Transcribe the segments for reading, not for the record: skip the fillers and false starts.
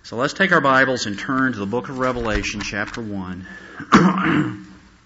So let's take our Bibles and turn to the book of Revelation, chapter 1. I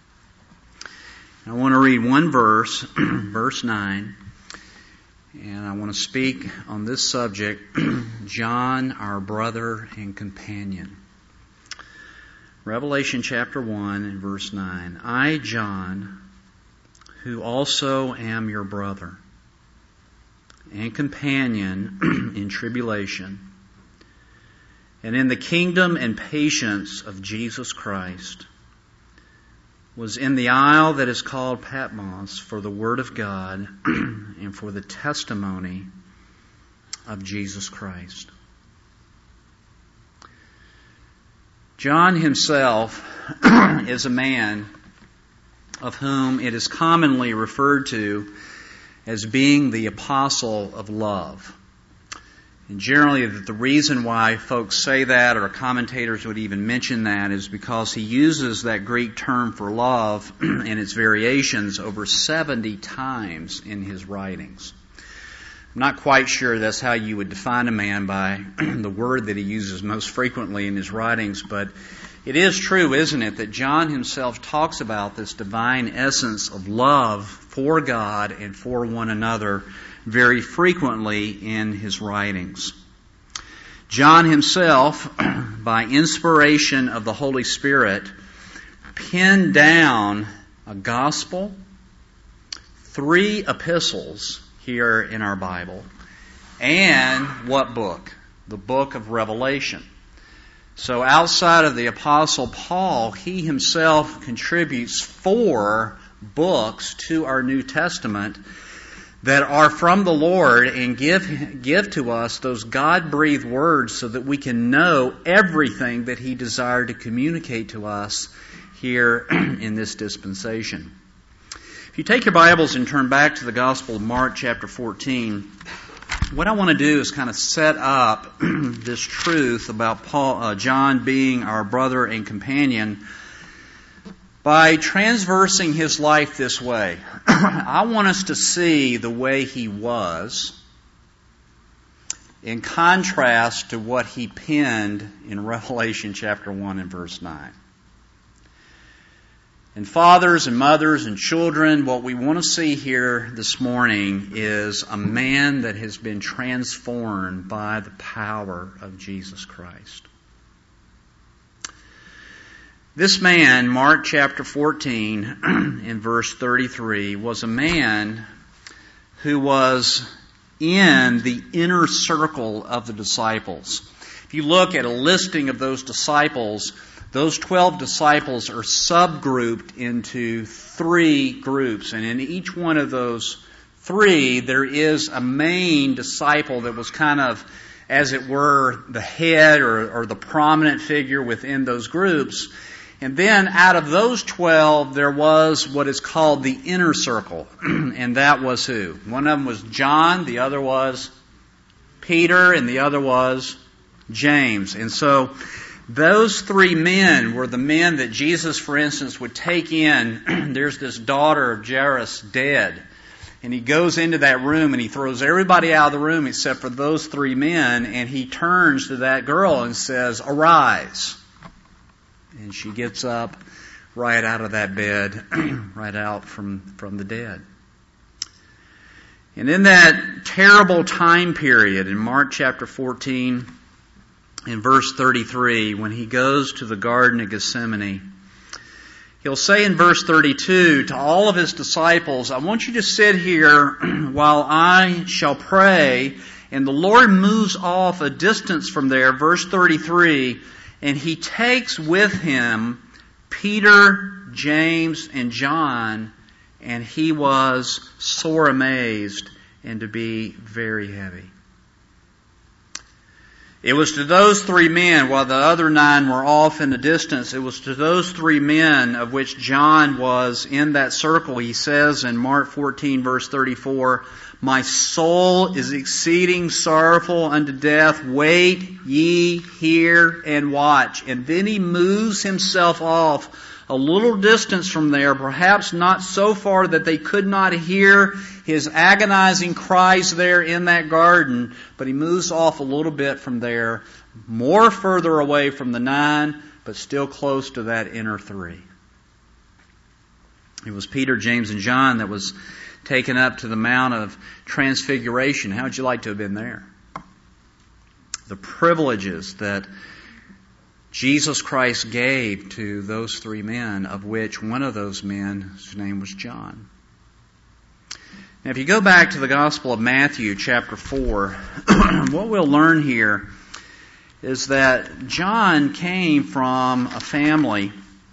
want to read one verse, verse 9, and I want to speak on this subject, John, our brother and companion. Revelation chapter 1 and verse 9. I, John, who also am your brother and companion in tribulation, and in the kingdom and patience of Jesus Christ, was in the isle that is called Patmos for the word of God and for the testimony of Jesus Christ. John himself is a man of whom it is commonly referred to as being the apostle of love. And generally, the reason why folks say that, or commentators would even mention that, is because he uses that Greek term for love and its variations over 70 times in his writings. I'm not quite sure that's how you would define a man by the word that he uses most frequently in his writings, but it is true, isn't it, that John himself talks about this divine essence of love for God and for one another very frequently in his writings. John himself, by inspiration of the Holy Spirit, penned down a gospel, 3 epistles here in our Bible, and what book? The book of Revelation. So outside of the Apostle Paul, he himself contributes 4 books to our New Testament that are from the Lord and give to us those God-breathed words so that we can know everything that He desired to communicate to us here in this dispensation. If you take your Bibles and turn back to the Gospel of Mark chapter 14, what I want to do is kind of set up this truth about John being our brother and companion by transversing his life this way. I want us to see the way he was in contrast to what he penned in Revelation chapter 1 and verse 9. And fathers and mothers and children, what we want to see here this morning is a man that has been transformed by the power of Jesus Christ. This man, Mark chapter 14 and verse 33, was a man who was in the inner circle of the disciples. If you look at a listing of those disciples, those 12 disciples are subgrouped into 3 groups. And in each one of those 3, there is a main disciple that was kind of, as it were, the head or the prominent figure within those groups. And then out of those 12, there was what is called the inner circle. And that was who? One of them was John, the other was Peter, and the other was James. And so those 3 men were the men that Jesus, for instance, would take in. There's this daughter of Jairus dead. And he goes into that room and he throws everybody out of the room except for those 3 men. And he turns to that girl and says, "Arise." And she gets up right out of that bed, right out from the dead. And in that terrible time period, in Mark chapter 14, in verse 33, when he goes to the Garden of Gethsemane, he'll say in verse 32 to all of his disciples, "I want you to sit here while I shall pray." And the Lord moves off a distance from there, verse 33, and He takes with Him Peter, James, and John, and He was sore amazed and to be very heavy. It was to those 3 men, while the other 9 were off in the distance, it was to those 3 men of which John was in that circle. He says in Mark 14 verse 34, "My soul is exceeding sorrowful unto death. Wait ye here and watch." And then he moves himself off a little distance from there, perhaps not so far that they could not hear his agonizing cries there in that garden, but he moves off a little bit from there more further away from the 9, but still close to that inner 3. It was Peter, James, and John that was taken up to the Mount of Transfiguration. How would you like to have been there? The privileges that Jesus Christ gave to those 3 men, of which one of those men's name was John. Now, if you go back to the Gospel of Matthew, chapter 4, what we'll learn here is that John came from a family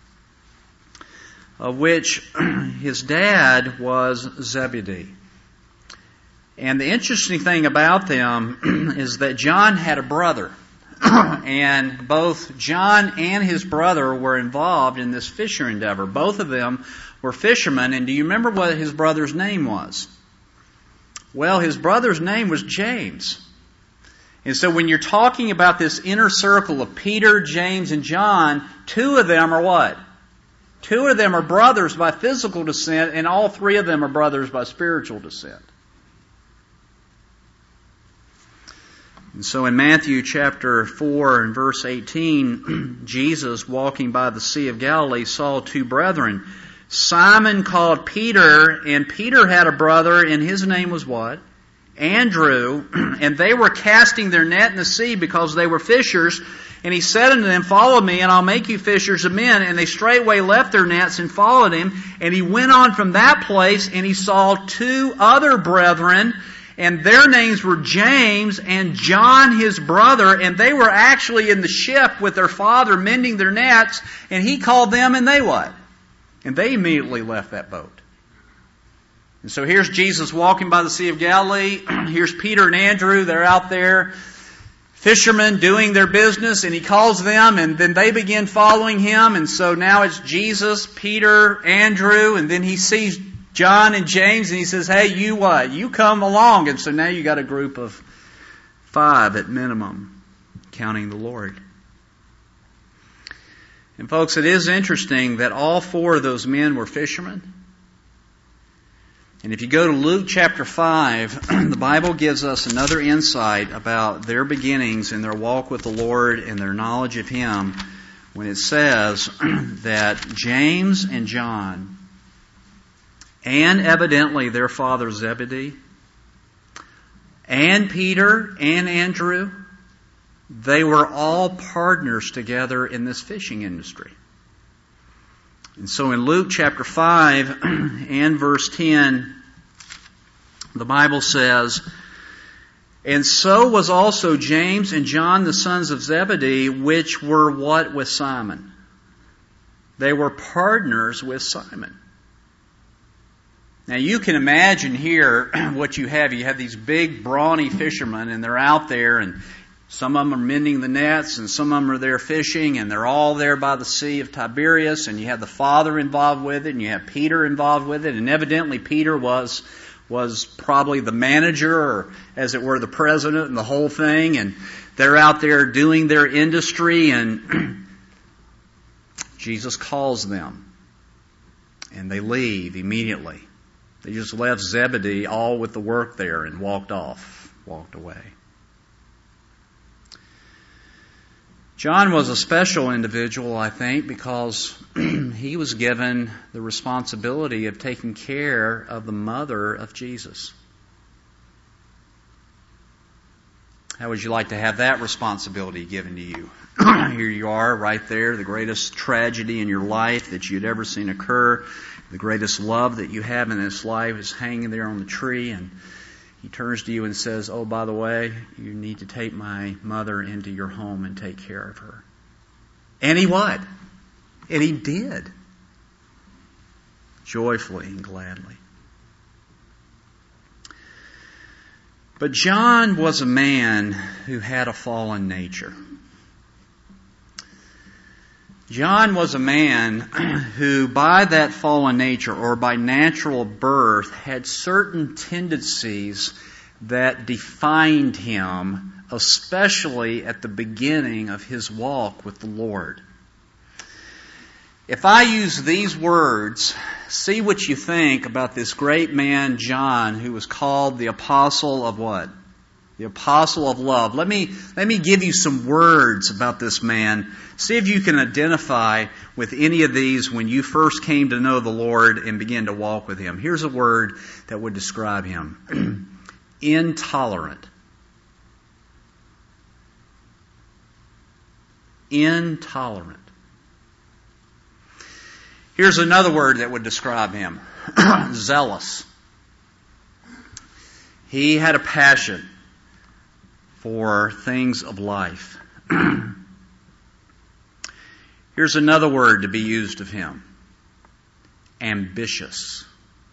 of which his dad was Zebedee. And the interesting thing about them is that John had a brother. And both John and his brother were involved in this fisher endeavor. Both of them were fishermen. And do you remember what his brother's name was? Well, his brother's name was James. And so when you're talking about this inner circle of Peter, James, and John, 2 of them are what? 2 of them are brothers by physical descent, and all 3 of them are brothers by spiritual descent. And so in Matthew chapter 4 and verse 18, Jesus, walking by the Sea of Galilee, saw 2 brethren. Simon called Peter, and Peter had a brother, and his name was what? Andrew. And they were casting their net in the sea because they were fishers. And he said unto them, Follow me, and I'll make you fishers of men. And they straightway left their nets and followed him. And he went on from that place, and he saw 2 other brethren, and their names were James and John his brother, and they were actually in the ship with their father mending their nets, and he called them, and they what? And they immediately left that boat. And so here's Jesus walking by the Sea of Galilee. Here's Peter and Andrew. They're out there, fishermen doing their business, and he calls them, and then they begin following him. And so now it's Jesus, Peter, Andrew, and then he sees John and James, and he says, Hey, you what? You come along. And so now you got a group of 5 at minimum, counting the Lord. And folks, it is interesting that all 4 of those men were fishermen. And if you go to Luke chapter 5, the Bible gives us another insight about their beginnings and their walk with the Lord and their knowledge of Him when it says that James and John, and evidently their father Zebedee, and Peter and Andrew, they were all partners together in this fishing industry. And so in Luke chapter 5 and verse 10, the Bible says, And so was also James and John the sons of Zebedee, which were what with Simon? They were partners with Simon. Now you can imagine here what you have. You have these big, brawny fishermen, and they're out there, and some of them are mending the nets, and some of them are there fishing, and they're all there by the Sea of Tiberias, and you have the Father involved with it, and you have Peter involved with it, and evidently Peter was probably the manager, or as it were, the president and the whole thing, and they're out there doing their industry, and Jesus calls them, and they leave immediately. They just left Zebedee all with the work there and walked away. John was a special individual, I think, because he was given the responsibility of taking care of the mother of Jesus. How would you like to have that responsibility given to you? Here you are, right there, the greatest tragedy in your life that you'd ever seen occur. The greatest love that you have in this life is hanging there on the tree, and he turns to you and says, Oh, by the way, you need to take my mother into your home and take care of her. And he what? And he did. Joyfully and gladly. But John was a man who had a fallen nature. John was a man who, by that fallen nature or by natural birth, had certain tendencies that defined him, especially at the beginning of his walk with the Lord. If I use these words, see what you think about this great man, John, who was called the apostle of what? The apostle of love. Let me give you some words about this man. See if you can identify with any of these when you first came to know the Lord and began to walk with Him. Here's a word that would describe him. Intolerant. Intolerant. Here's another word that would describe him. Zealous. He had a passion for things of life. Here's another word to be used of him. Ambitious.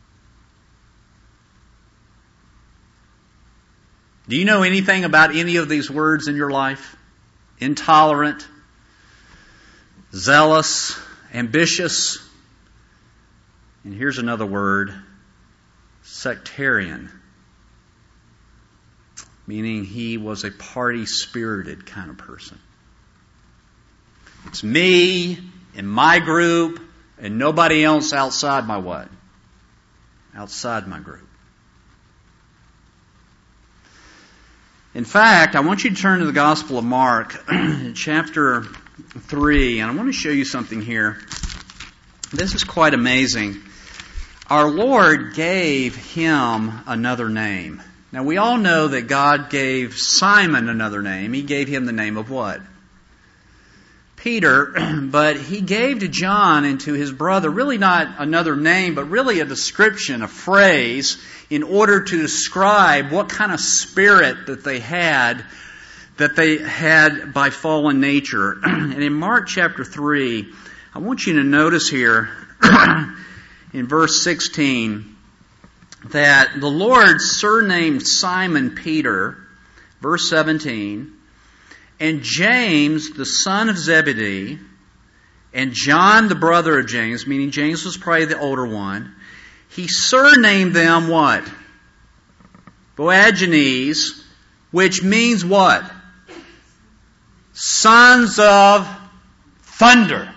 Do you know anything about any of these words in your life? Intolerant, zealous, ambitious. And here's another word. Sectarian. Meaning he was a party-spirited kind of person. It's me and my group and nobody else outside my what? Outside my group. In fact, I want you to turn to the Gospel of Mark, chapter 3, and I want to show you something here. This is quite amazing. Our Lord gave him another name. Now, we all know that God gave Simon another name. He gave him the name of what? Peter. But he gave to John and to his brother really not another name, but really a description, a phrase, in order to describe what kind of spirit that they had by fallen nature. And in Mark chapter 3, I want you to notice here in verse 16, that the Lord surnamed Simon Peter, verse 17, and James, the son of Zebedee, and John, the brother of James, meaning James was probably the older one. He surnamed them what? Boanerges, which means what? Sons of thunder.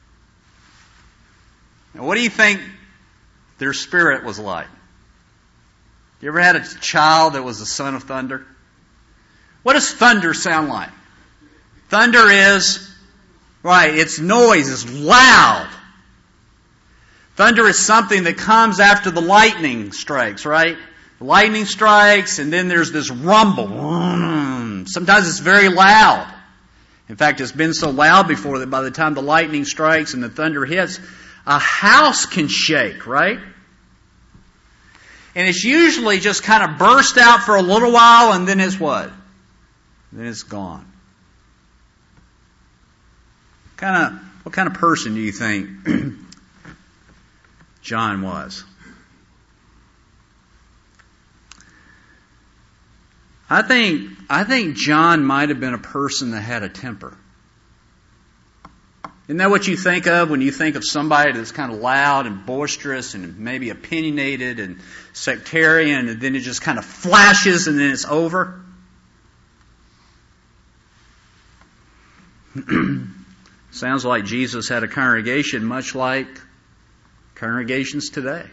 Now, what do you think their spirit was like? You ever had a child that was the son of thunder? What does thunder sound like? Thunder is, right, it's noise, it's loud. Thunder is something that comes after the lightning strikes, right? The lightning strikes and then there's this rumble. Sometimes it's very loud. In fact, it's been so loud before that by the time the lightning strikes and the thunder hits, a house can shake, right? And it's usually just kind of burst out for a little while and then it's what? Then it's gone. What kind of person do you think John was? I think John might have been a person that had a temper. Isn't that what you think of when you think of somebody that's kind of loud and boisterous and maybe opinionated and sectarian, and then it just kind of flashes and then it's over? Sounds like Jesus had a congregation much like congregations today.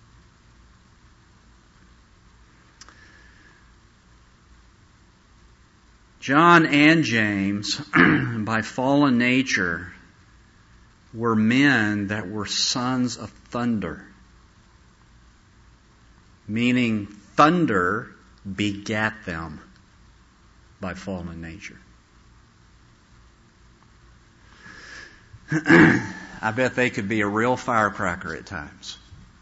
John and James, by fallen nature, were men that were sons of thunder. Meaning thunder begat them by fallen nature. I bet they could be a real firecracker at times.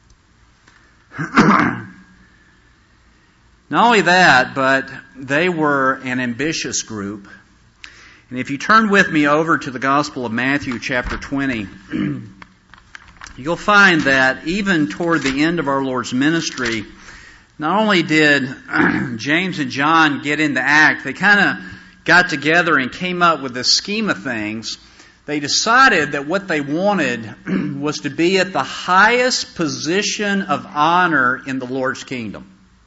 Not only that, but they were an ambitious group. And if you turn with me over to the Gospel of Matthew chapter 20, you'll find that even toward the end of our Lord's ministry, not only did James and John get into act, they kind of got together and came up with this scheme of things. They decided that what they wanted was to be at the highest position of honor in the Lord's kingdom.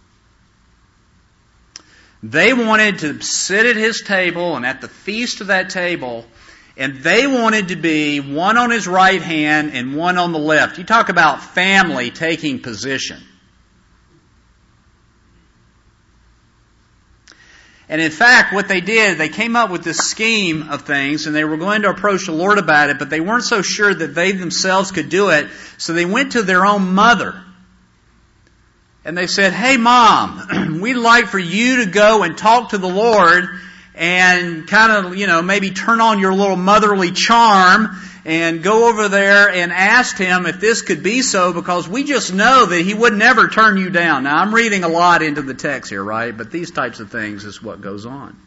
They wanted to sit at His table and at the feast of that table, and they wanted to be one on His right hand and one on the left. You talk about family taking position. And in fact, what they did, they came up with this scheme of things, and they were going to approach the Lord about it, but they weren't so sure that they themselves could do it, so they went to their own mother. And they said, "Hey, Mom, we'd like for you to go and talk to the Lord and kind of, maybe turn on your little motherly charm and go over there and ask Him if this could be so, because we just know that He would never turn you down." Now, I'm reading a lot into the text here, right? But these types of things is what goes on.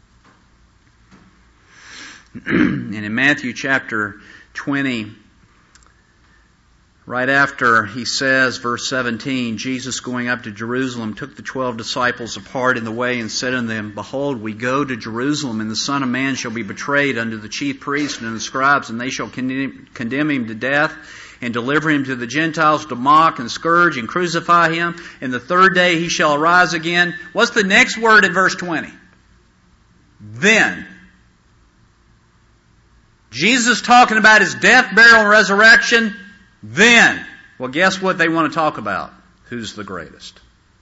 And in Matthew chapter 20, right after He says, verse 17, Jesus going up to Jerusalem took the 12 disciples apart in the way and said unto them, "Behold, we go to Jerusalem, and the Son of Man shall be betrayed unto the chief priests and the scribes, and they shall condemn Him to death and deliver Him to the Gentiles to mock and scourge and crucify Him. And the third day He shall arise again." What's the next word in verse 20? Then. Jesus talking about His death, burial, and resurrection. Then. Well, guess what they want to talk about? Who's the greatest?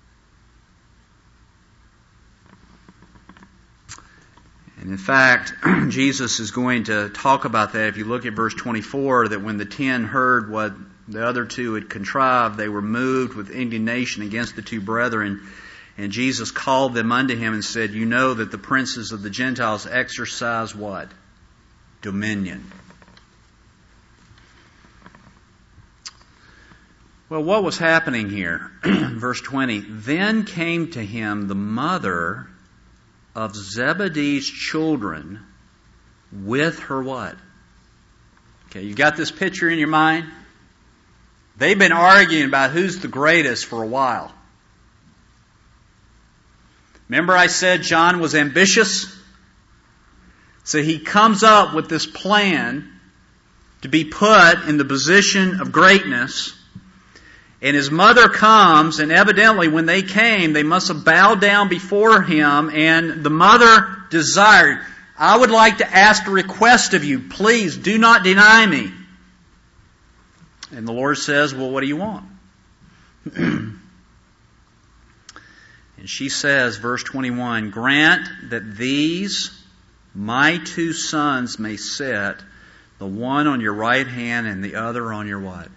And in fact, Jesus is going to talk about that. If you look at verse 24, that when the 10 heard what the other two had contrived, they were moved with indignation against the two brethren. And Jesus called them unto Him and said, "You know that the princes of the Gentiles exercise" what? Dominion. Well, what was happening here? Verse 20, "Then came to Him the mother of Zebedee's children with her" what? Okay, you got this picture in your mind? They've been arguing about who's the greatest for a while. Remember I said John was ambitious? So he comes up with this plan to be put in the position of greatness. And his mother comes, and evidently when they came, they must have bowed down before him, and the mother desired, "I would like to ask a request of you. Please do not deny me." And the Lord says, "Well, what do you want?" And she says, verse 21, "Grant that these, my 2 sons, may sit, the one on your right hand and the other on your" what?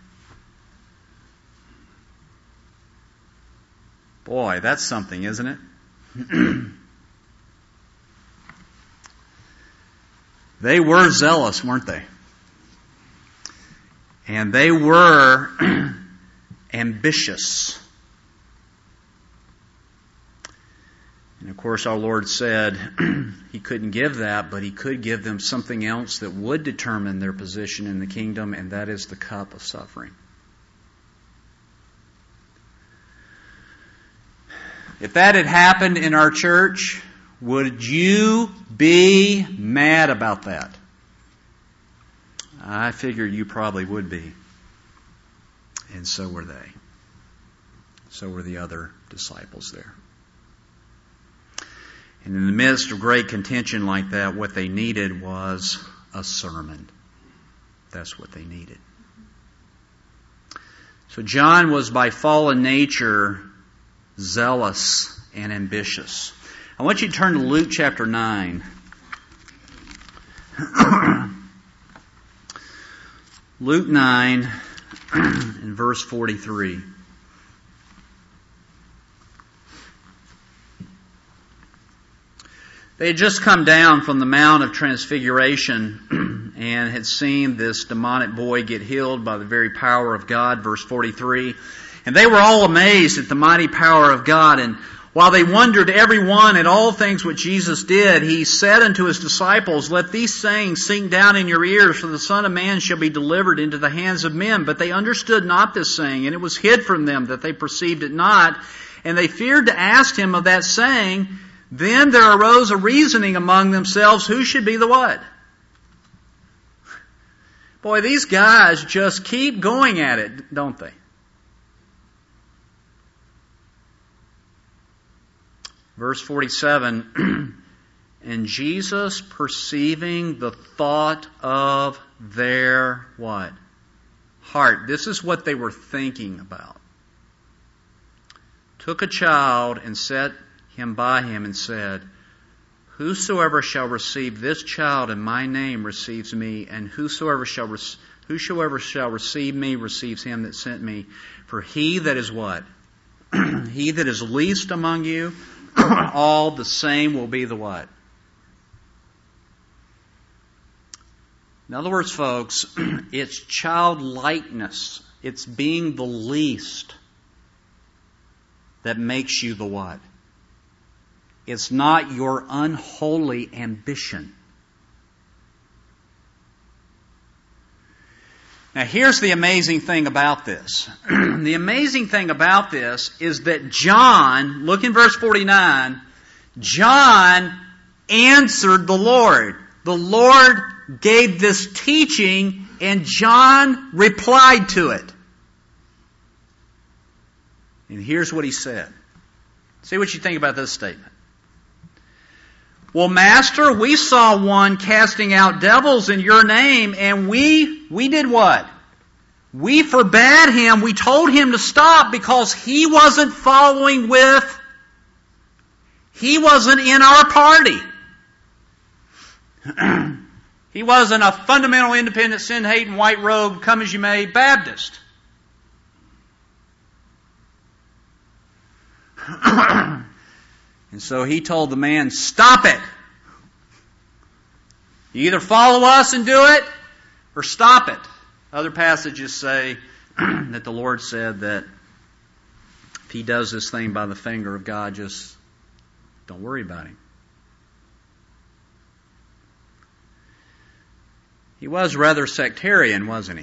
Boy, that's something, isn't it? They were zealous, weren't they? And they were ambitious. And of course our Lord said He couldn't give that, but He could give them something else that would determine their position in the kingdom, and that is the cup of suffering. If that had happened in our church, would you be mad about that? I figure you probably would be. And so were they. So were the other disciples there. And in the midst of great contention like that, what they needed was a sermon. That's what they needed. So John was by fallen nature zealous and ambitious. I want you to turn to Luke chapter 9. Luke 9 and verse 43. They had just come down from the Mount of Transfiguration and had seen this demonic boy get healed by the very power of God, verse 43. And they were all amazed at the mighty power of God. And while they wondered every one at all things which Jesus did, He said unto His disciples, "Let these sayings sink down in your ears, for the Son of Man shall be delivered into the hands of men." But they understood not this saying, and it was hid from them that they perceived it not. And they feared to ask Him of that saying. Then there arose a reasoning among themselves, who should be the what? Boy, these guys just keep going at it, don't they? Verse 47, "And Jesus, perceiving the thought of their" what? "Heart." This is what they were thinking about. "Took a child and set him by him and said, Whosoever shall receive this child in my name receives me, and whosoever shall receive me receives him that sent me. For he that is what? He that is least among you, all the same will be the what? In other words, folks, it's childlikeness. It's being the least that makes you the what? It's not your unholy ambition. Now here's the amazing thing about this. The amazing thing about this is that John, look in verse 49, John answered the Lord. The Lord gave this teaching and John replied to it. And here's what he said. See what you think about this statement. Well, Master, we saw one casting out devils in your name, and we did what? We forbade him. We told him to stop because he wasn't following with, he wasn't in our party. He wasn't a fundamental, independent, sin-hating, white-robed, come-as-you-may Baptist. And so he told the man, stop it. You either follow us and do it, or stop it. Other passages say that the Lord said that if he does this thing by the finger of God, just don't worry about him. He was rather sectarian, wasn't he?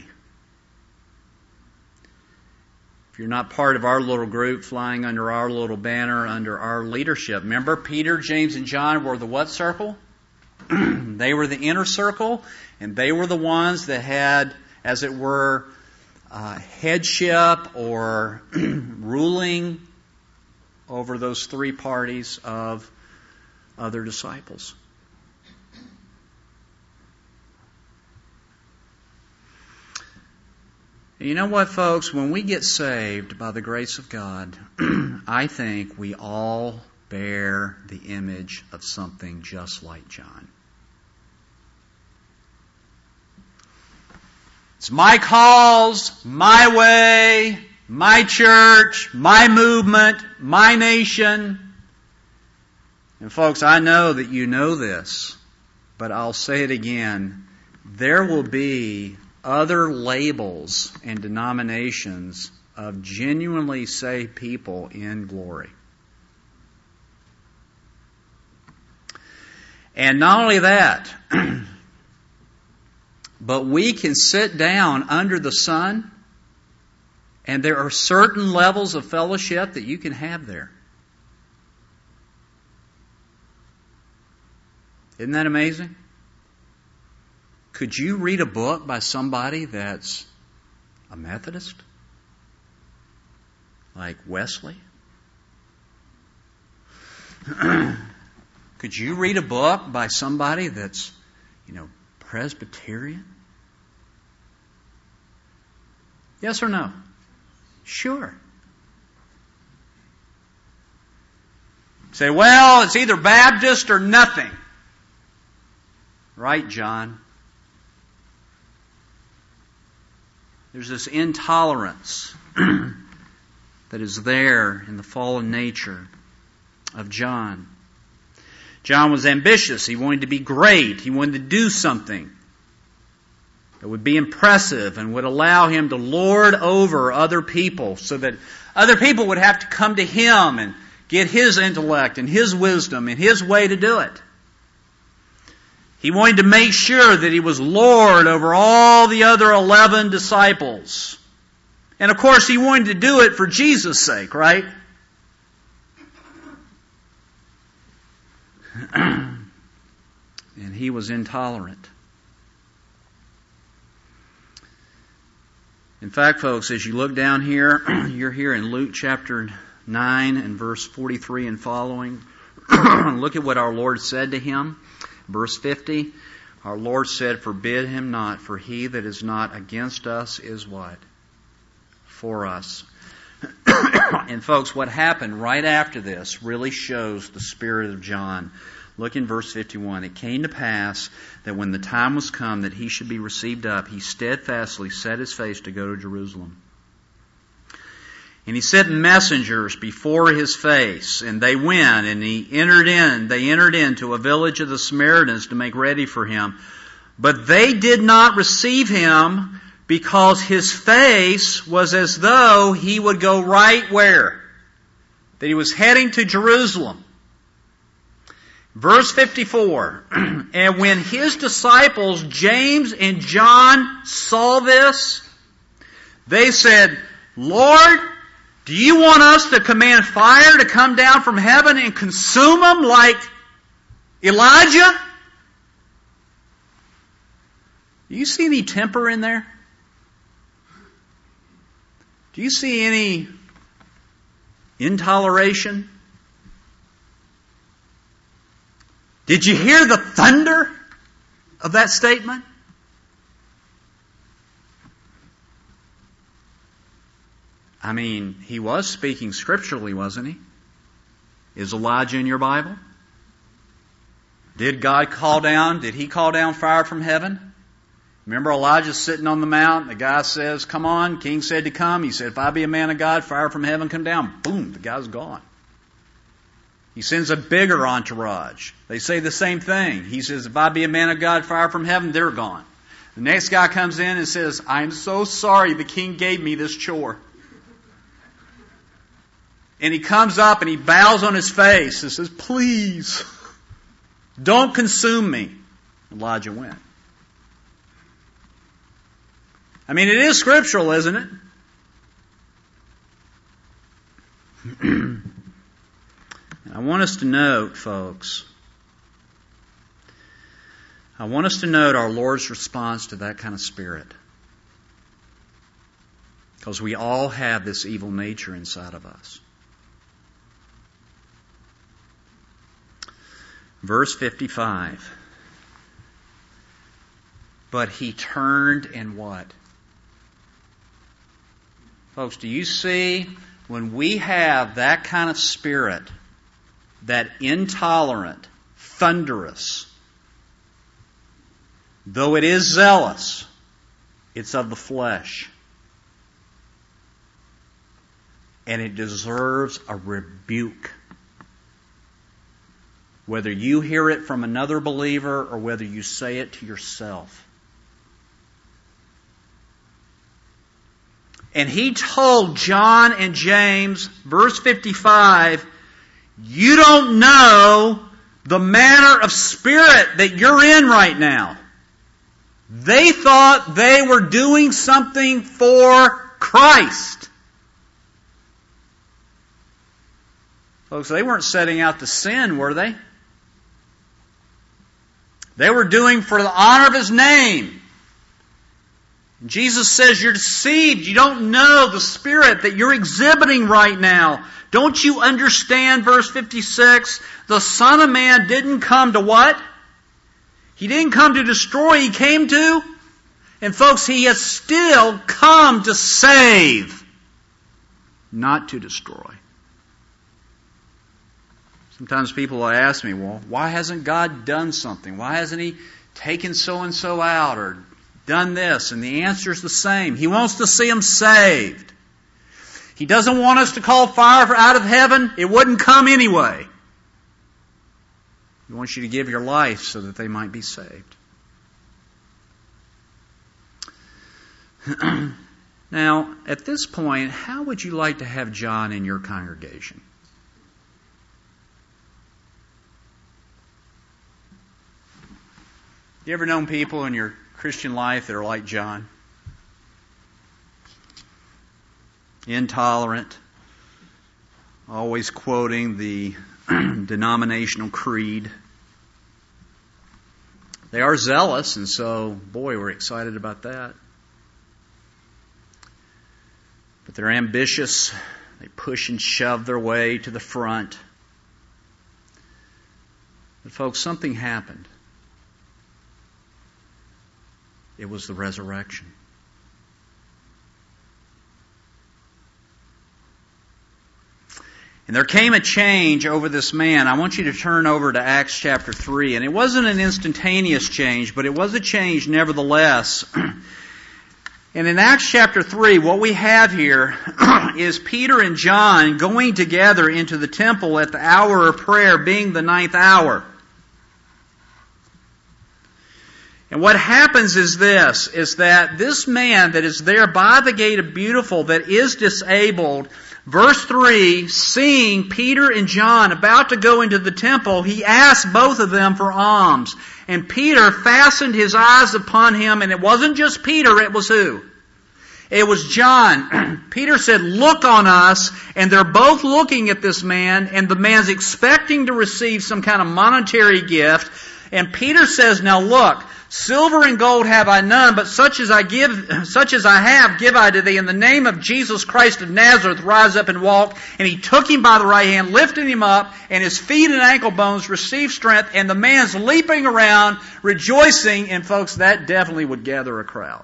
If you're not part of our little group, flying under our little banner, under our leadership. Remember, Peter, James, and John were the what circle? They were the inner circle, and they were the ones that had, as it were, headship or ruling over those three parties of other disciples. You know what, folks? When we get saved by the grace of God, I think we all bear the image of something just like John. It's my cause, my way, my church, my movement, my nation. And folks, I know that you know this, but I'll say it again. There will be other labels and denominations of genuinely saved people in glory. And not only that, but we can sit down under the sun, and there are certain levels of fellowship that you can have there. Isn't that amazing? Could you read a book by somebody that's a Methodist? Like Wesley? Could you read a book by somebody that's, Presbyterian? Yes or no? Sure. Say, well, it's either Baptist or nothing. Right, John? There's this intolerance that is there in the fallen nature of John. John was ambitious. He wanted to be great. He wanted to do something that would be impressive and would allow him to lord over other people so that other people would have to come to him and get his intellect and his wisdom and his way to do it. He wanted to make sure that he was Lord over all the other 11 disciples. And of course, he wanted to do it for Jesus' sake, right? And he was intolerant. In fact, folks, as you look down here, you're here in Luke chapter 9 and verse 43 and following. Look at what our Lord said to him. Verse 50, our Lord said, forbid him not, for he that is not against us is what? For us. And folks, what happened right after this really shows the spirit of John. Look in verse 51. It came to pass that when the time was come that he should be received up, he steadfastly set his face to go to Jerusalem. And he sent messengers before his face, and they went, and they entered into a village of the Samaritans to make ready for him. But they did not receive him, because his face was as though he would go right where? That he was heading to Jerusalem. Verse 54, and when his disciples, James and John, saw this, they said, Lord, do you want us to command fire to come down from heaven and consume them like Elijah? Do you see any temper in there? Do you see any intoleration? Did you hear the thunder of that statement? I mean, he was speaking scripturally, wasn't he? Is Elijah in your Bible? Did he call down fire from heaven? Remember Elijah sitting on the mount, the guy says, come on, king said to come. He said, if I be a man of God, fire from heaven come down. Boom, the guy's gone. He sends a bigger entourage. They say the same thing. He says, if I be a man of God, fire from heaven, they're gone. The next guy comes in and says, I'm so sorry the king gave me this chore. And he comes up and he bows on his face and says, please, don't consume me. Elijah went. I mean, it is scriptural, isn't it? I want us to note, folks, I want us to note our Lord's response to that kind of spirit. Because we all have this evil nature inside of us. Verse 55. But he turned and what? Folks, do you see when we have that kind of spirit, that intolerant, thunderous, though it is zealous, it's of the flesh. And it deserves a rebuke. Whether you hear it from another believer or whether you say it to yourself. And he told John and James, verse 55, you don't know the manner of spirit that you're in right now. They thought they were doing something for Christ. Folks, they weren't setting out to sin, were they? They were doing for the honor of His name. Jesus says you're deceived. You don't know the spirit that you're exhibiting right now. Don't you understand, verse 56? The Son of Man didn't come to what? He didn't come to destroy. He came to, and folks, He has still come to save, not to destroy. Sometimes people will ask me, well, why hasn't God done something? Why hasn't He taken so-and-so out or done this? And the answer is the same. He wants to see them saved. He doesn't want us to call fire out of heaven. It wouldn't come anyway. He wants you to give your life so that they might be saved. Now, at this point, how would you like to have John in your congregation? You ever known people in your Christian life that are like John? Intolerant, always quoting the denominational creed. They are zealous, and so, boy, we're excited about that. But they're ambitious. They push and shove their way to the front. But folks, something happened. It was the resurrection. And there came a change over this man. I want you to turn over to Acts chapter 3. And it wasn't an instantaneous change, but it was a change nevertheless. And in Acts chapter 3, what we have here is Peter and John going together into the temple at the hour of prayer, being the 9th hour. And what happens is this, is that this man that is there by the gate of Beautiful, that is disabled, verse 3, seeing Peter and John about to go into the temple, he asked both of them for alms. And Peter fastened his eyes upon him, and it wasn't just Peter, it was who? It was John. Peter said, "Look on us," and they're both looking at this man, and the man's expecting to receive some kind of monetary gift. And Peter says, "Now look, silver and gold have I none, but such as I have, give I to thee. In the name of Jesus Christ of Nazareth, rise up and walk." And he took him by the right hand, lifted him up, and his feet and ankle bones received strength, and the man's leaping around, rejoicing. And folks, that definitely would gather a crowd.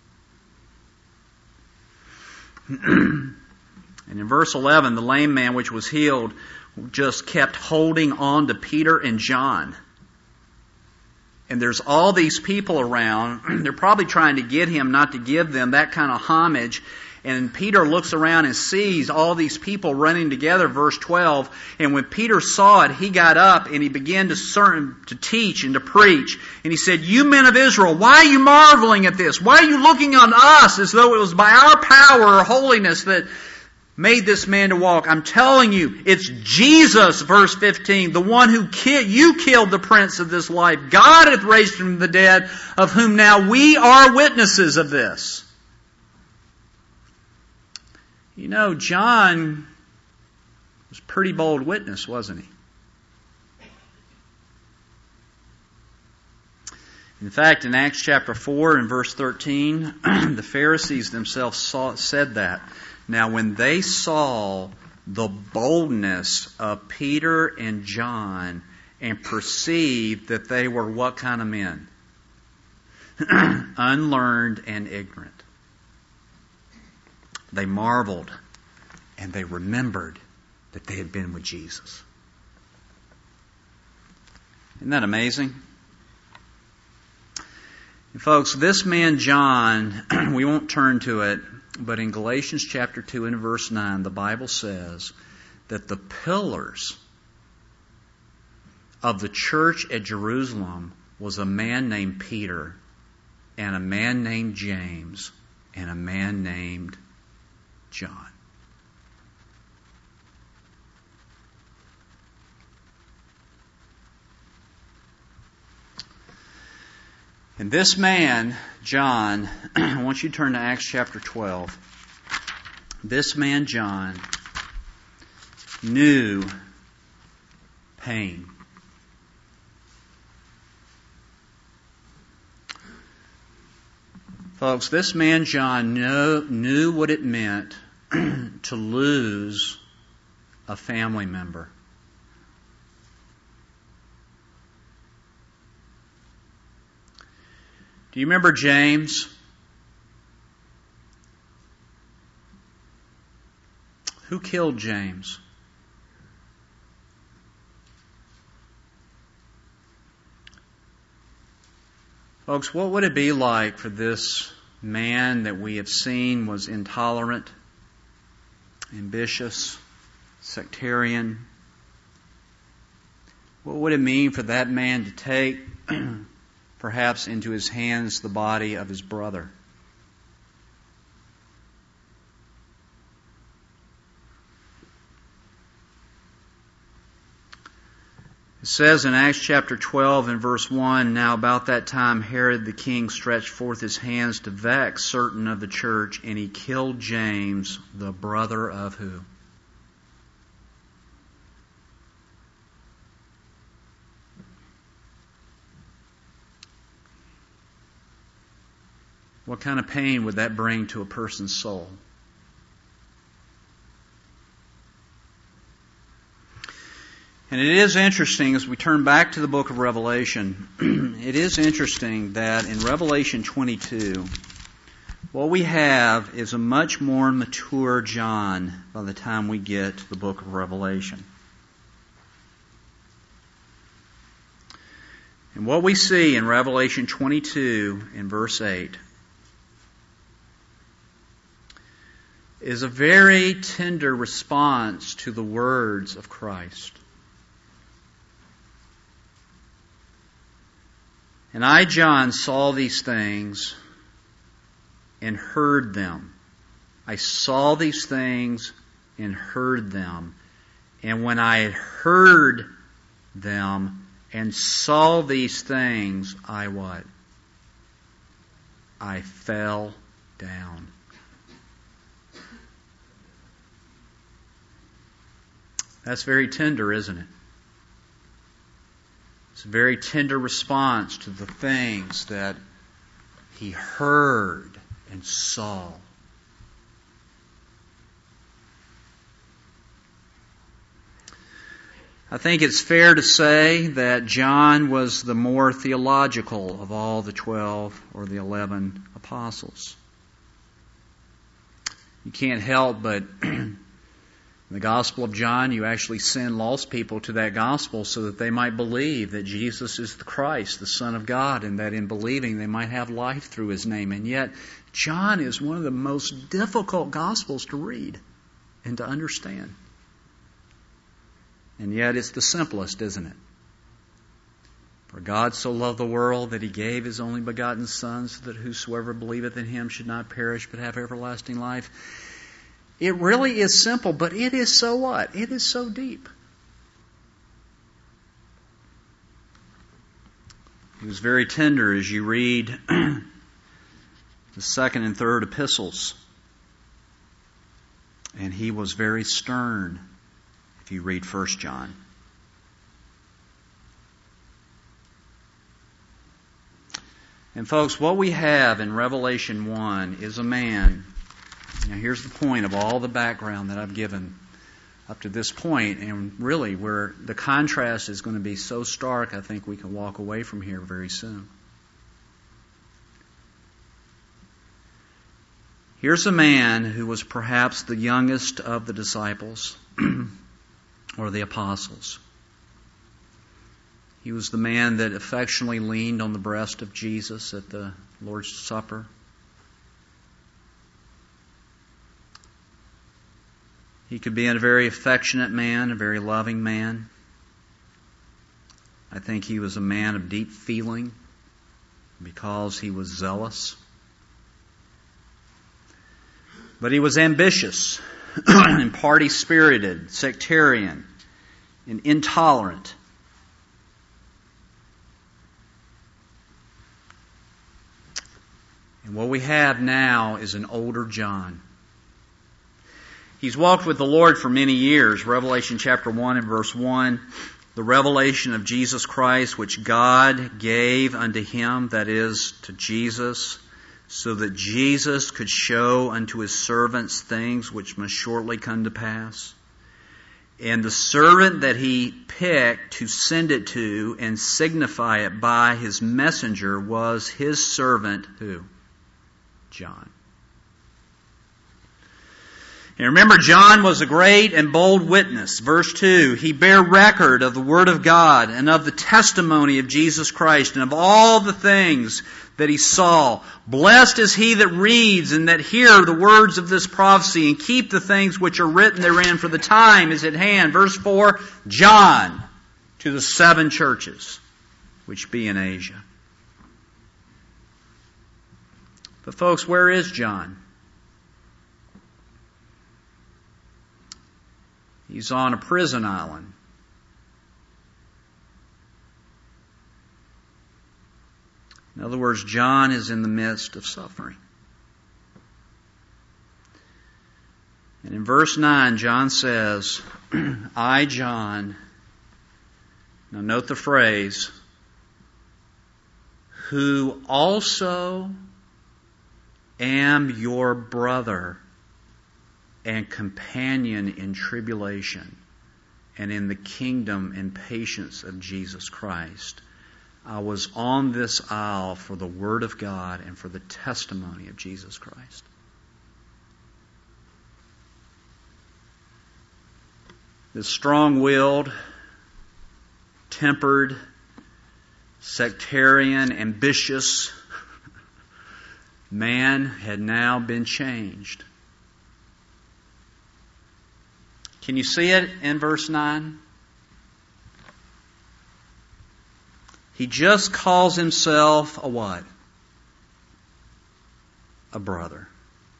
And in verse 11, the lame man which was healed just kept holding on to Peter and John. And there's all these people around. They're probably trying to get him not to give them that kind of homage. And Peter looks around and sees all these people running together, verse 12. And when Peter saw it, he got up and he began to teach and to preach. And he said, "You men of Israel, why are you marveling at this? Why are you looking on us as though it was by our power or holiness that made this man to walk? I'm telling you, it's Jesus," verse 15, "the one who you killed the prince of this life. God hath raised him from the dead, of whom now we are witnesses of this." You know, John was a pretty bold witness, wasn't he? In fact, in Acts chapter 4 and verse 13, the Pharisees themselves said that. Now, when they saw the boldness of Peter and John and perceived that they were what kind of men? Unlearned and ignorant. They marveled and they remembered that they had been with Jesus. Isn't that amazing? And folks, this man John, we won't turn to it, but in Galatians chapter 2 and verse 9, the Bible says that the pillars of the church at Jerusalem was a man named Peter and a man named James and a man named John. And this man, John, I want you to turn to Acts chapter 12. This man, John, knew pain. Folks, this man, John, knew what it meant to lose a family member. Do you remember James? Who killed James? Folks, what would it be like for this man that we have seen was intolerant, ambitious, sectarian? What would it mean for that man to take perhaps into his hands the body of his brother? It says in Acts chapter 12 and verse 1, "Now about that time Herod the king stretched forth his hands to vex certain of the church, and he killed James, the brother of" who? What kind of pain would that bring to a person's soul? And it is interesting, as we turn back to the book of Revelation, it is interesting that in Revelation 22, What we have is a much more mature John by the time we get to the book of Revelation. And what we see in Revelation 22 in verse 8 is a very tender response to the words of Christ. And I, John, saw these things and heard them. I saw these things and heard them. And when I had heard them and saw these things, I what? I fell down. That's very tender, isn't it? It's a very tender response to the things that he heard and saw. I think it's fair to say that John was the more theological of all the 12 or the 11 apostles. You can't help but in the Gospel of John, you actually send lost people to that Gospel so that they might believe that Jesus is the Christ, the Son of God, and that in believing they might have life through His name. And yet, John is one of the most difficult Gospels to read and to understand. And yet it's the simplest, isn't it? For God so loved the world that He gave His only begotten Son, so that whosoever believeth in Him should not perish but have everlasting life. It really is simple, but it is so what? It is so deep. He was very tender as you read the second and third epistles. And He was very stern if you read 1 John. And folks, what we have in Revelation 1 is a man. Now here's the point of all the background that I've given up to this point, and really where the contrast is going to be so stark, I think we can walk away from here very soon. Here's a man who was perhaps the youngest of the disciples or the apostles. He was the man that affectionately leaned on the breast of Jesus at the Lord's Supper. He could be a very affectionate man, a very loving man. I think he was a man of deep feeling because he was zealous. But he was ambitious and party-spirited, sectarian, and intolerant. And what we have now is an older John. He's walked with the Lord for many years. Revelation chapter 1 and verse 1, the revelation of Jesus Christ, which God gave unto him, that is, to Jesus, so that Jesus could show unto His servants things which must shortly come to pass. And the servant that He picked to send it to and signify it by His messenger was His servant, who? John. And remember, John was a great and bold witness. Verse 2, he bare record of the Word of God and of the testimony of Jesus Christ and of all the things that he saw. Blessed is he that reads and that hear the words of this prophecy and keep the things which are written therein, for the time is at hand. Verse 4, John, to the 7 churches which be in Asia. But folks, where is John? He's on a prison island. In other words, John is in the midst of suffering. And in verse 9, John says, I, John, now note the phrase, who also am your brother and companion in tribulation and in the kingdom and patience of Jesus Christ. I was on this isle for the Word of God and for the testimony of Jesus Christ. This strong-willed, tempered, sectarian, ambitious man had now been changed. Can you see it in verse 9? He just calls himself a what? A brother.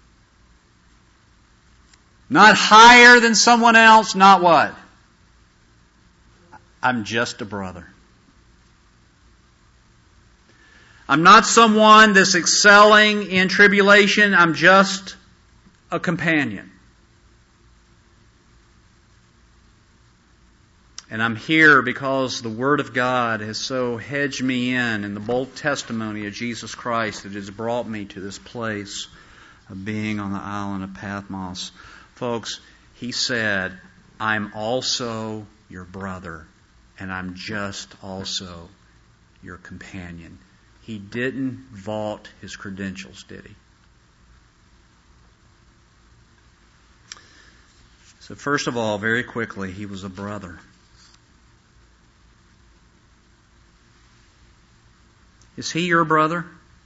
Not higher than someone else, not what? I'm just a brother. I'm not someone that's excelling in tribulation. I'm just a companion. And I'm here because the Word of God has so hedged me in the bold testimony of Jesus Christ that has brought me to this place of being on the island of Patmos. Folks, he said, I'm also your brother, and I'm just also your companion. He didn't vault his credentials, did he? So first of all, very quickly, he was a brother. Is he your brother?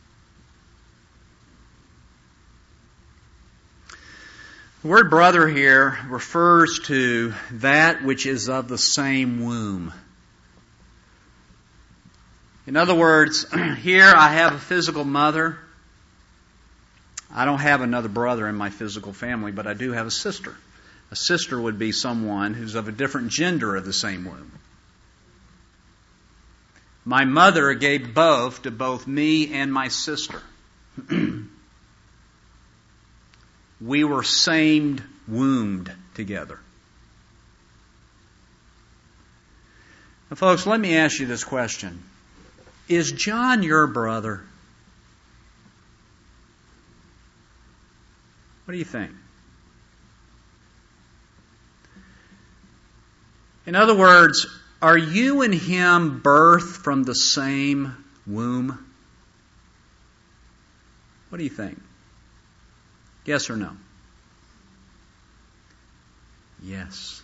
The word brother here refers to that which is of the same womb. In other words, here I have a physical mother. I don't have another brother in my physical family, but I do have a sister. A sister would be someone who's of a different gender of the same womb. My mother gave birth to both me and my sister. We were same-wombed together. Now, folks, let me ask you this question. Is John your brother? What do you think? In other words, are you and him birthed from the same womb? What do you think? Yes or no? Yes.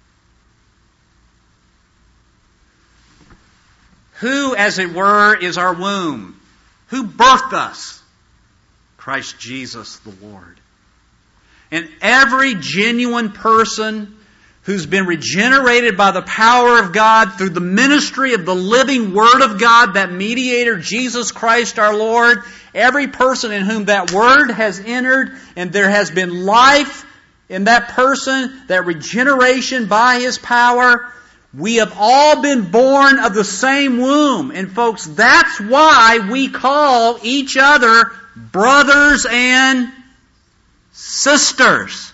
Who, as it were, is our womb? Who birthed us? Christ Jesus the Lord. And every genuine person who's been regenerated by the power of God through the ministry of the living Word of God, that mediator, Jesus Christ our Lord, every person in whom that Word has entered and there has been life in that person, that regeneration by His power, we have all been born of the same womb. And folks, that's why we call each other brothers and sisters.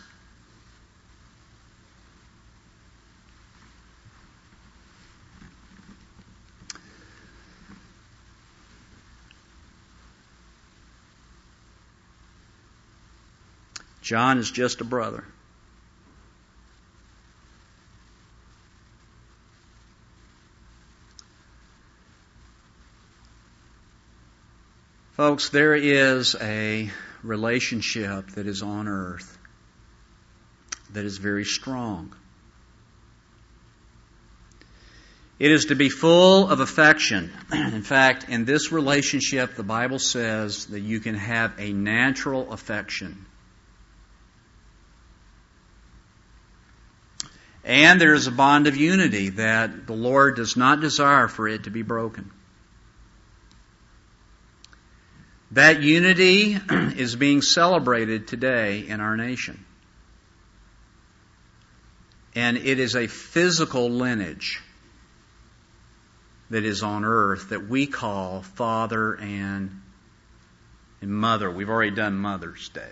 John is just a brother. Folks, there is a relationship that is on earth that is very strong. It is to be full of affection. In fact, in this relationship, the Bible says that you can have a natural affection. And there is a bond of unity that the Lord does not desire for it to be broken. That unity is being celebrated today in our nation. And it is a physical lineage that is on earth that we call father and mother. We've already done Mother's Day.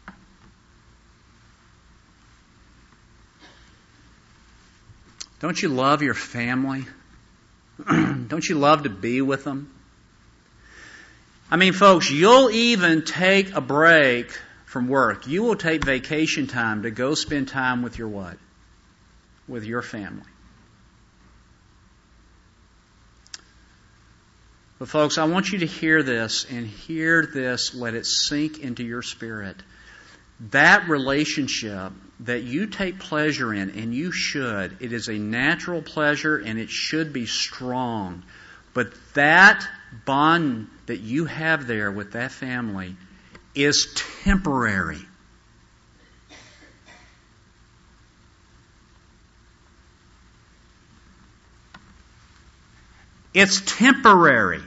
Don't you love your family? Don't you love to be with them? I mean, folks, you'll even take a break from work. You will take vacation time to go spend time with your what? With your family. But folks, I want you to hear this, and hear this, let it sink into your spirit. That relationship that you take pleasure in, and you should, it is a natural pleasure and it should be strong. But that bond that you have there with that family is temporary. It's temporary.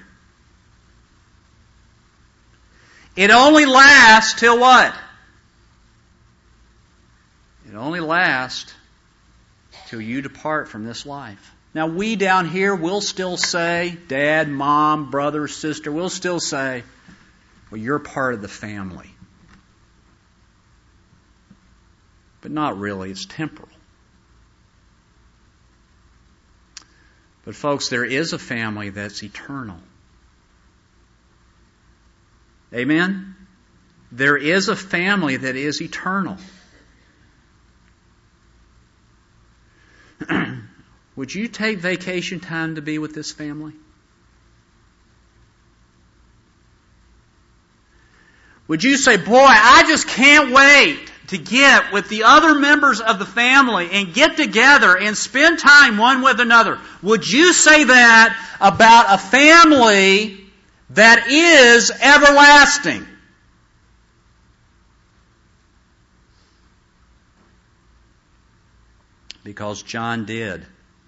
It only lasts till what? It only lasts till you depart from this life. Now we down here will still say, Dad, Mom, brother, sister, we'll still say, well, you're part of the family. But not really, it's temporal. But folks, there is a family that's eternal. Amen? There is a family that is eternal. Would you take vacation time to be with this family? Would you say, boy, I just can't wait to get with the other members of the family and get together and spend time one with another? Would you say that about a family that is everlasting? Because John did.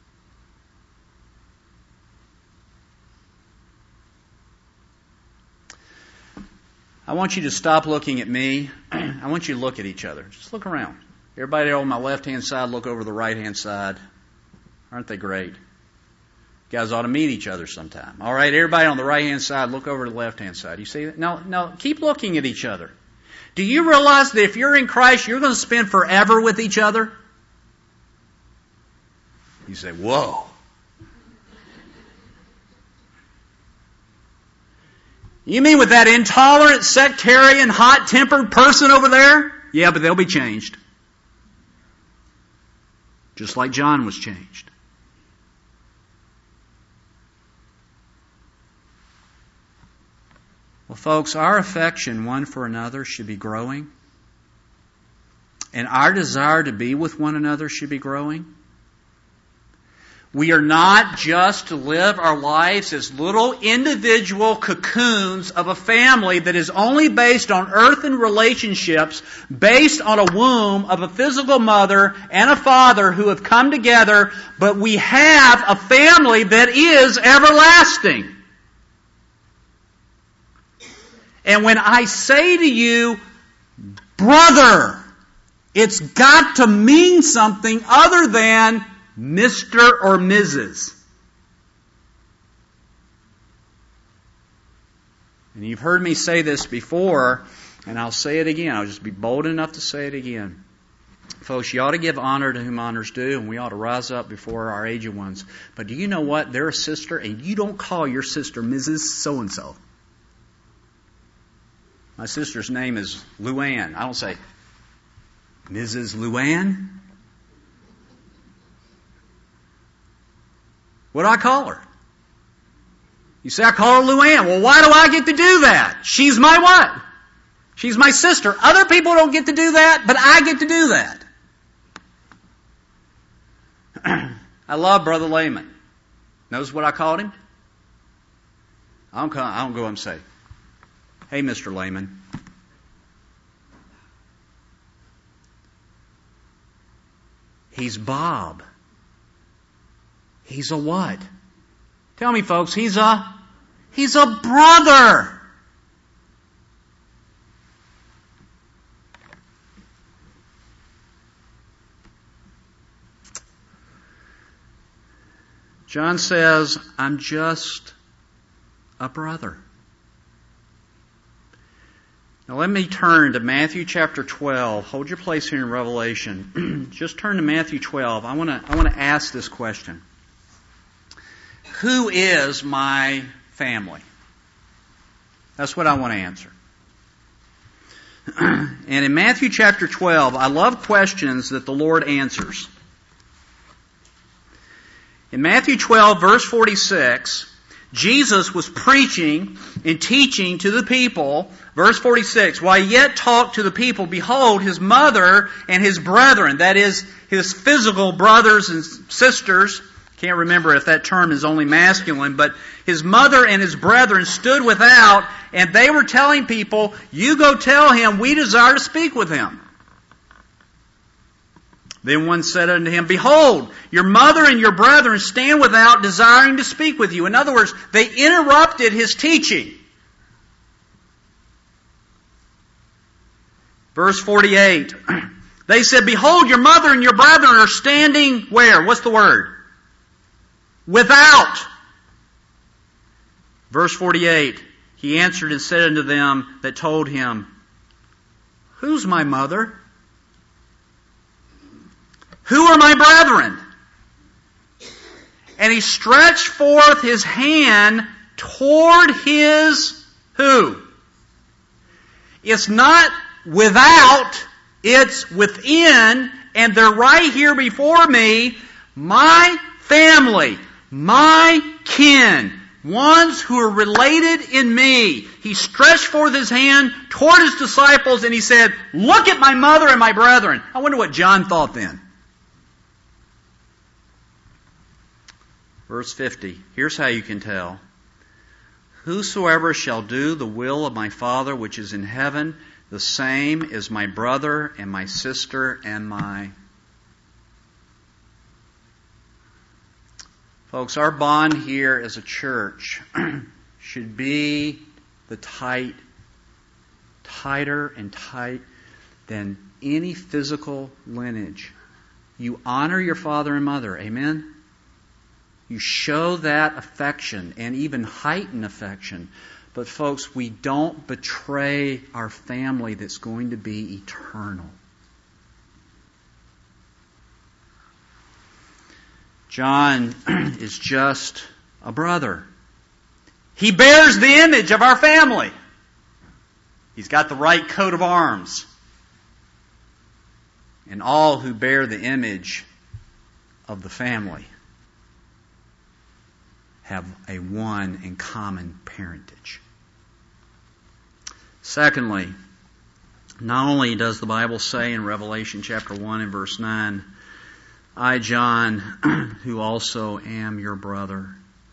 I want you to stop looking at me. I want you to look at each other. Just look around. Everybody on my left-hand side, look over the right-hand side. Aren't they great? You guys ought to meet each other sometime. All right, everybody on the right-hand side, look over to the left-hand side. You see that? No, keep looking at each other. Do you realize that if you're in Christ, you're going to spend forever with each other? You say, whoa. You mean with that intolerant, sectarian, hot-tempered person over there? Yeah, but they'll be changed. Just like John was changed. Well, folks, our affection one for another should be growing. And our desire to be with one another should be growing. We are not just to live our lives as little individual cocoons of a family that is only based on earthen relationships, based on a womb of a physical mother and a father who have come together, but we have a family that is everlasting. And when I say to you, brother, it's got to mean something other than Mr. or Mrs. And you've heard me say this before, and I'll say it again. I'll just be bold enough to say it again. Folks, you ought to give honor to whom honor's due, and we ought to rise up before our aged ones. But do you know what? They're a sister, and you don't call your sister Mrs. So-and-so. My sister's name is Luann. I don't say, Mrs. Luann? What do I call her? You say I call her Luann. Well, why do I get to do that? She's my what? She's my sister. Other people don't get to do that, but I get to do that. I love Brother Lehman. Knows what I called him? I don't go and say, hey, Mr. Lehman. He's Bob. He's a what? Tell me, folks, he's a brother. John says, I'm just a brother. Now let me turn to Matthew chapter 12. Hold your place here in Revelation. Just turn to Matthew 12. I want to ask this question. Who is my family? That's what I want to answer. And in Matthew chapter 12, I love questions that the Lord answers. In Matthew 12, verse 46, Jesus was preaching and teaching to the people. Verse 46, while he yet talked to the people, behold, his mother and his brethren, that is, his physical brothers and sisters, can't remember if that term is only masculine, but his mother and his brethren stood without, and they were telling people, you go tell him, we desire to speak with him. Then one said unto him, behold, your mother and your brethren stand without, desiring to speak with you. In other words, they interrupted his teaching. Verse 48, they said, behold, your mother and your brethren are standing where? What's the word? Without. Verse 48, he answered and said unto them that told him, who's my mother? Who are my brethren? And he stretched forth his hand toward his who? It's not without, it's within, and they're right here before me, my family, my kin, ones who are related in me. He stretched forth his hand toward his disciples and he said, look at my mother and my brethren. I wonder what John thought then. Verse 50, here's how you can tell. Whosoever shall do the will of my Father which is in heaven, the same is my brother and my sister and my... Folks, our bond here as a church should be the tighter and tight than any physical lineage. You honor your father and mother, amen? You show that affection and even heighten affection. But folks, we don't betray our family that's going to be eternal. John is just a brother. He bears the image of our family. He's got the right coat of arms. And all who bear the image of the family have a one and common parentage. Secondly, not only does the Bible say in Revelation chapter 1 and verse 9, I, John, who also am your brother.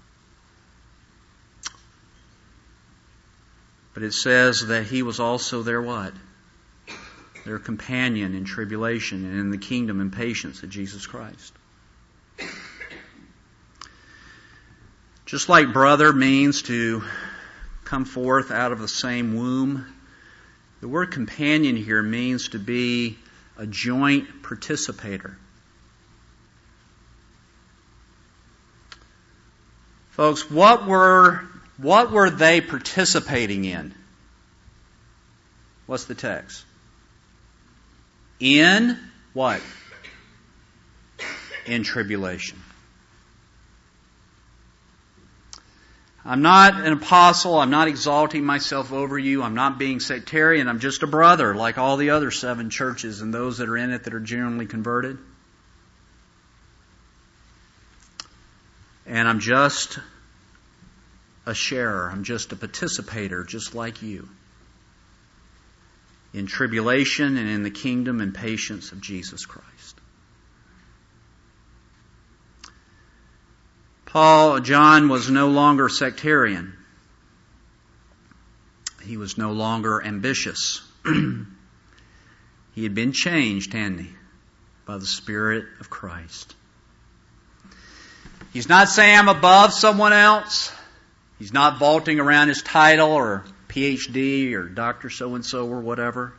But it says that he was also their what? Their companion in tribulation and in the kingdom and patience of Jesus Christ. Just like brother means to come forth out of the same womb, the word companion here means to be a joint participator. Folks, what were they participating in? What's the text? In what? In tribulation. I'm not an apostle. I'm not exalting myself over you. I'm not being sectarian. I'm just a brother like all the other 7 churches and those that are in it that are genuinely converted. And I'm just a sharer. I'm just a participator, just like you, in tribulation and in the kingdom and patience of Jesus Christ. John was no longer sectarian. He was no longer ambitious. He had been changed, hadn't he, by the Spirit of Christ. He's not saying I'm above someone else. He's not vaulting around his title or PhD or Dr. so-and-so or whatever.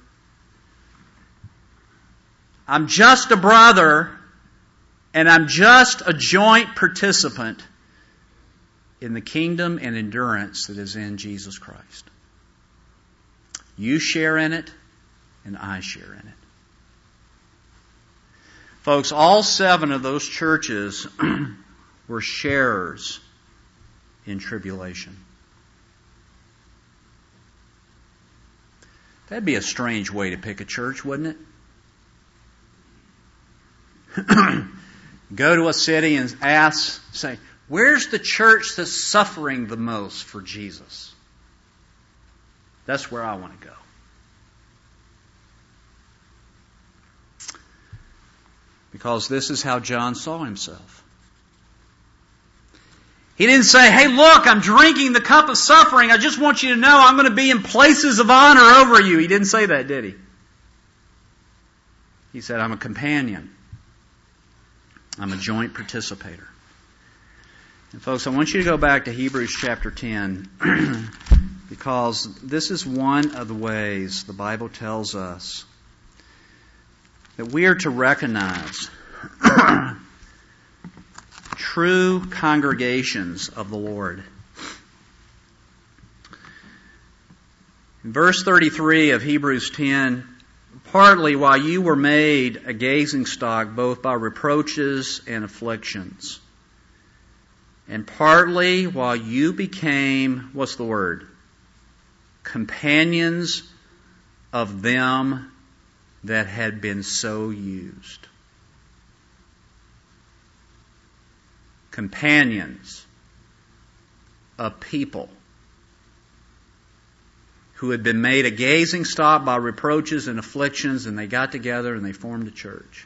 I'm just a brother, and I'm just a joint participant in the kingdom and endurance that is in Jesus Christ. You share in it, and I share in it. Folks, all 7 of those churches were sharers in tribulation. That'd be a strange way to pick a church, wouldn't it? Go to a city and say, Where's the church that's suffering the most for Jesus? That's where I want to go. Because this is how John saw himself. He didn't say, hey, look, I'm drinking the cup of suffering. I just want you to know I'm going to be in places of honor over you. He didn't say that, did he? He said, I'm a companion. I'm a joint participator. And folks, I want you to go back to Hebrews chapter 10 because this is one of the ways the Bible tells us that we are to recognize true congregations of the Lord. In verse 33 of Hebrews 10, partly while you were made a gazing stock both by reproaches and afflictions, and partly while you became, what's the word? Companions of them that had been so used. Companions of people who had been made a gazing stock by reproaches and afflictions, and they got together and they formed a church.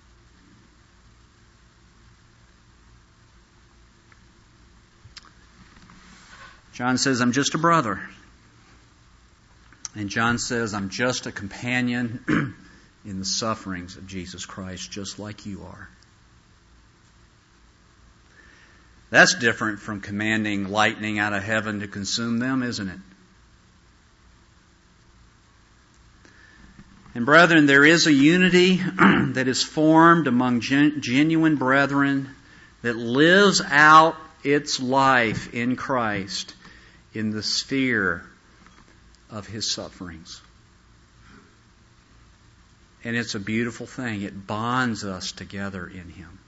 John says, I'm just a brother. And John says, I'm just a companion in the sufferings of Jesus Christ, just like you are. That's different from commanding lightning out of heaven to consume them, isn't it? And brethren, there is a unity that is formed among genuine brethren that lives out its life in Christ in the sphere of His sufferings. And it's a beautiful thing. It bonds us together in Him.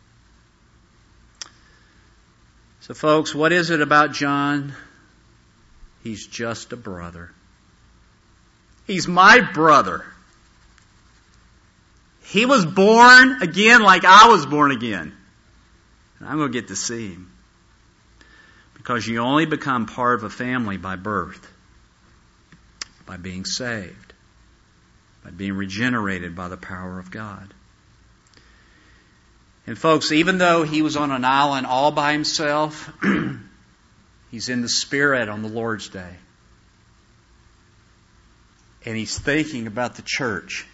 So folks, what is it about John? He's just a brother. He's my brother. He was born again like I was born again. And I'm going to get to see him. Because you only become part of a family by birth. By being saved. By being regenerated by the power of God. And folks, even though he was on an island all by himself, he's in the Spirit on the Lord's Day. And he's thinking about the church.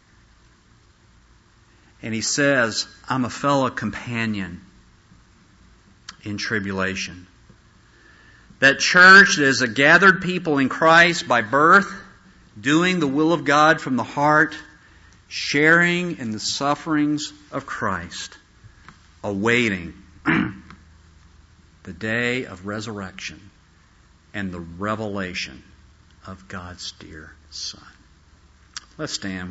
And he says, I'm a fellow companion in tribulation. That church that is a gathered people in Christ by birth, doing the will of God from the heart, sharing in the sufferings of Christ, awaiting the day of resurrection and the revelation of God's dear Son. Let's stand.